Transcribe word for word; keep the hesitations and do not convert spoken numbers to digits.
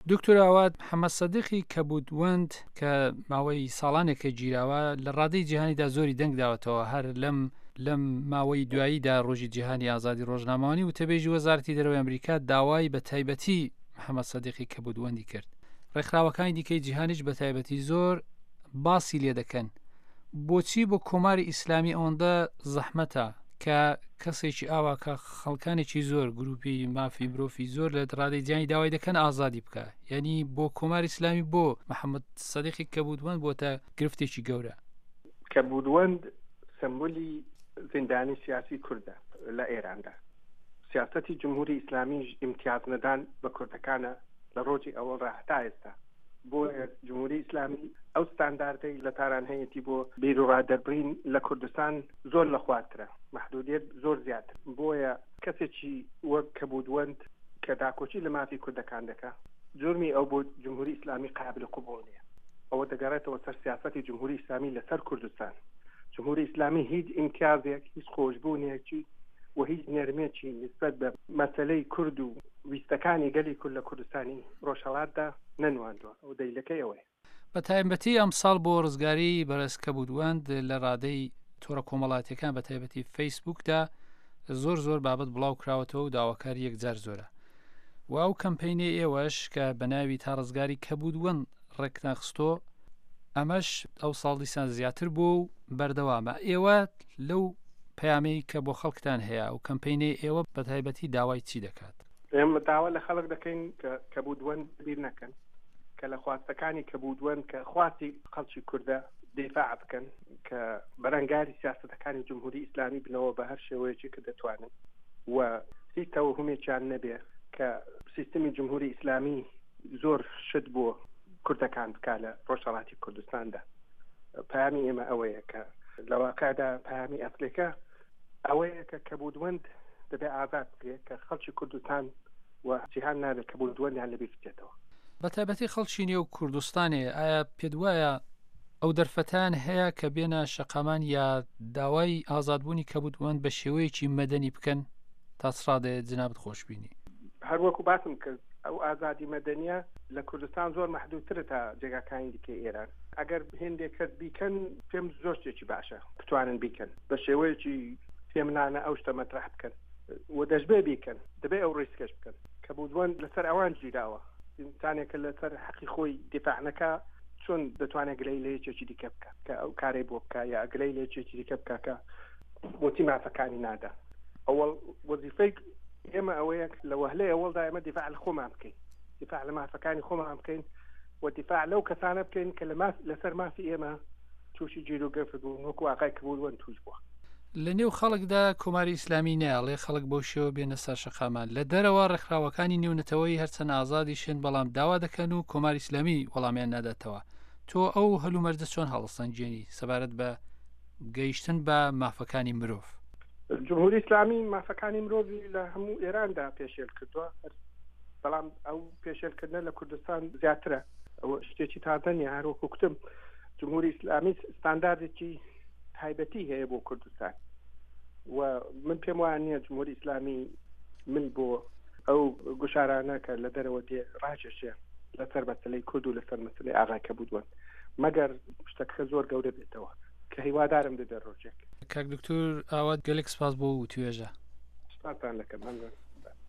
دکتۆر ئاوات محەممەد سەدیقی کەبودوەند کە ماوەی ساڵانێکە گیراوە لە ڕادەی جیهانیدا زۆری دەنگ داوەتەوە هەر لەم لەم ماوەی دواییدا ڕۆژی جیهانی ئازادی ڕۆژنامەوانی و تەبێژی وەزارەتی دەرەوەی ئەمریکا داوای بە تایبەتی محەممەد سەدیقی کەبودوەندی کرد. ڕێکخراوەکانی دیکەی جیهانیش بە تایبەتی زۆر باسی لێ دەکەن. بۆچی بۆ کۆماری ئیسلامی ئەوەندە زەحمەتە کە کەسێکی ئاوا کە خەڵکانێکی زۆر گروپی مافی مرۆڤی زۆر لە ڕادەی جیهانی داوای دەکەن ئازادی بکە؟ یعنی بۆ کۆماری ئیسلامی بۆ محەممەد سەدیقی کەبودوەند بۆتە گرفتێکی گەورە؟ کەبودوەند سمبولی زیندانی سیاسی کوردە لە ئێراندا. سیاسەتی جمهوری ئیسلامیش ئیمتیاز نەدان بە کوردەکانە لە ڕۆژی ئەوەڵ ڕاهتا ئێستا. بۆ جمهوری ئیسلامی ئەو ستانداردەی لە تاران هەیەی بۆ بیرروڕادەربڕین لە کوردستان زۆر لە خواترە، محدودیت زۆر زیاتر. بۆیە کەسێکی وەک کەبودوەند کە داکۆچی لە مافی کوردەکان دەکا، جرمی ئەو بۆ جمهوری ئیسلامی قابل قبول نییە. ئەوە دەگەڕێتەوە سەر سیاسەتی جمهوری ئیسلامی لەسەر کوردستان. جمهوری ئیسلامی هیچ ئیمتیازێک، هیچ خۆشبوونێکی و هیچ نەرمێکی نسبەت بە مەسەلەی کورد و ویستەکانی گەلی کورد لە کوردستانی ڕۆژهەڵاتدا نەنواندووە. ئەو دەیلەکەی ئەوەیە. بە تایبەتی ئەمساڵ بۆ ڕزگاری بەڕێز کەبودوەند لە ڕادەی تۆڕە کۆمەڵاتیەکان بە تایبەتی فەیسبووکدا زۆر زۆر بابەت بڵاو کراوەتەوە و داواکاری یەکجار زۆرە. و ئەو کەمپینی ئێوەش کە بە ناوی تا ڕزگاری کەبودوەند ڕێکنەخستۆ، ئەمەش ئەو ساڵ دیسان زیاتر بوو و بەردەوامە. ئێوە لەو پەیامەی کە بۆ خەڵکتان هەیە و کەمپینی ئێوە بە تایبەتی داوای چی دەکات؟ ئێمە داوا لە خەڵک دەکەین کە کەبودوەند بیر نەکەن، کە لە خواستەکانی کەبودوەند کە خواستی خەڵکی کوردە دفاع بکەن، کە بەرەنگاری سیاسەتەکانی جمهوری ئیسلامی بنەوە بە هەر شێوەیەکی کە دەتوانن و هیچ تەوهمێکیان نەبێ کە سیستمی جمهوری ئیسلامی زۆر شت بۆ کوردەکان بکا لە ڕۆژهەڵاتی کوردستاندا. پەیامی ئێمە ئەوەیە کە لە واقعدا پەیامی ئەسلەکە ئەوەیە کە کەبودوەند دەبێ ئازاد بکرێت کە خەڵکی کوردستان و جیهان نابێت کەبودوەندیان لەبیر بچێتەوە. بە تایبەتی خەڵکی نێو کوردستانێ، ئایا پێت وایە ئەو دەرفەتان هەیە کە بێنە شەقامان یا داوای ئازادبوونی کەبودوەند بە شێوەیەکی مەدەنی بکەن تا سڕادەیە جنابەت خۆشببینی؟ هەروەکو باسم کرد، ئەو ئازادی مەدەنیە لە کوردستان زۆر مەحدودترە تا جێگاکانی دیکەی ئێران. ئەگەر هێندێک کەس بیکەن پێم زۆر شتێکی باشە بتوانن بیکەن بە شێوەیەکی پێمنانە ئەو شتە مەطرح بکەن و دەشبێ بیکەن، دەبێ ئەو ڕیسکەش بکەن. کەبودوەند لەسەر ئەوان گیراوە، ئینسانێکە لەسەر حەقی خۆی دفاع نەکا چۆن دەتوانێت گلەی لە یەکێکی دیکە بکە کە ئەو کارەی بۆ بکە یا گلەی لە یەکێکی دیکە بکە کە بۆچی مافەکانی نادا. ئەوەڵ وەزیفەی ئێمە ئەوەیە لە وهلەی ئەوەڵدا ئێمە دیفاع لە خۆمان بکەین، دیفاع لە مافەکانی خۆمان بکەین و دیفاع لەو کەسانە بکەین کە لەسەر مافی ئێمە تووشی گیر و گەفت بوون، وەکو ئاقای کەبودوەند توش بووە. لە نێو خەڵکدا کۆماری ئیسلامی نایڵێ خەڵک بۆ شێوە بێنە سەر شەقامان. لە دەرەوە ڕێکخراوەکانی نێونەتەوەی هەرچەند ئازادی شێن بەڵام داوا دەکەن و کۆماری ئیسلامی وەڵامیان ناداتەوە. تۆ ئەو هەلومەرجە چۆن هەڵسەنگێنی سەبارەت بە گەیشتن بە مافەکانی مرۆڤ؟ جمهوری ئیسلامی مافەکانی مرۆڤی لە هەموو ئێراندا پێشێل کردووە، بەڵام ئەو پێشێلکردنە لە کوردستان زیاترە. ئەوە شتێکی تازەنیە. هەروەکو کوتم جمهوری ئیسلامی ستانداردێکی تایبەتی هەیە بۆ کوردستان و من پێم وایە نییە جمهوری ئیسلامی من بۆ ئەو گوشارانە کە لە دەرەوە دێ ڕاکێشێ لەسەر مەسەلەی کورد و لەسەر مەسەلەی ئاغای کەبودوەند، مەگەر شتەکە زۆر گەورە بێتەوە کە هیوادارم دەدە ڕۆژێک. کاک دکتۆر ئاوات گەلێک سپاس بۆ و توێژە. سپاسان دەکەم.